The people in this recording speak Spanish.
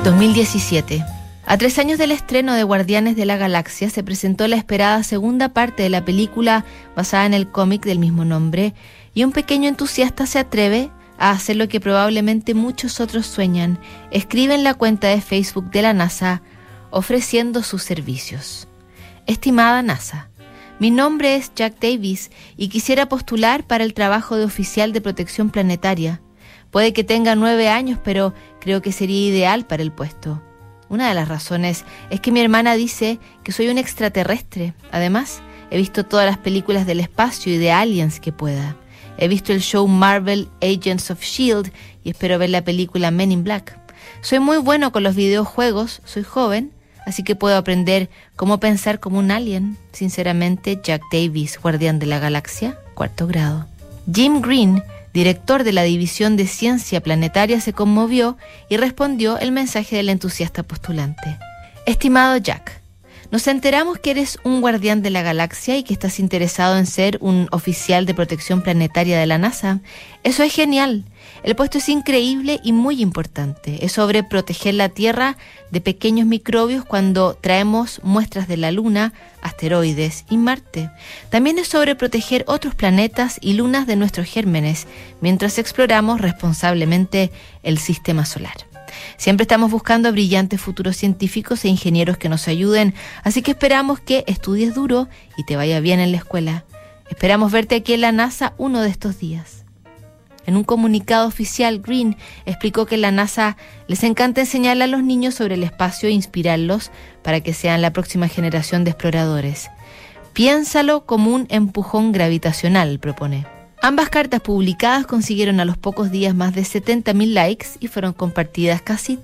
2017. A 3 años del estreno de Guardianes de la Galaxia, se presentó la esperada segunda parte de la película basada en el cómic del mismo nombre, y un pequeño entusiasta se atreve a hacer lo que probablemente muchos otros sueñan: escribe en la cuenta de Facebook de la NASA ofreciendo sus servicios. Estimada NASA, mi nombre es Jack Davis y quisiera postular para el trabajo de oficial de protección planetaria. Puede que tenga 9 años, pero creo que sería ideal para el puesto. Una de las razones es que mi hermana dice que soy un extraterrestre. Además, he visto todas las películas del espacio y de aliens que pueda. He visto el show Marvel Agents of S.H.I.E.L.D. y espero ver la película Men in Black. Soy muy bueno con los videojuegos, soy joven, así que puedo aprender cómo pensar como un alien. Sinceramente, Jack Davis, Guardián de la Galaxia, 4º grado. Jim Green, director de la División de Ciencia Planetaria, se conmovió y respondió el mensaje del entusiasta postulante. Estimado Jack, nos enteramos que eres un guardián de la galaxia y que estás interesado en ser un oficial de protección planetaria de la NASA. Eso es genial. El puesto es increíble y muy importante. Es sobre proteger la Tierra de pequeños microbios cuando traemos muestras de la Luna, asteroides y Marte. También es sobre proteger otros planetas y lunas de nuestros gérmenes mientras exploramos responsablemente el sistema solar. Siempre estamos buscando brillantes futuros científicos e ingenieros que nos ayuden, así que esperamos que estudies duro y te vaya bien en la escuela. Esperamos verte aquí en la NASA uno de estos días. En un comunicado oficial, Green explicó que en la NASA les encanta enseñarle a los niños sobre el espacio e inspirarlos para que sean la próxima generación de exploradores. Piénsalo como un empujón gravitacional, propone. Ambas cartas publicadas consiguieron a los pocos días más de 70.000 likes y fueron compartidas casi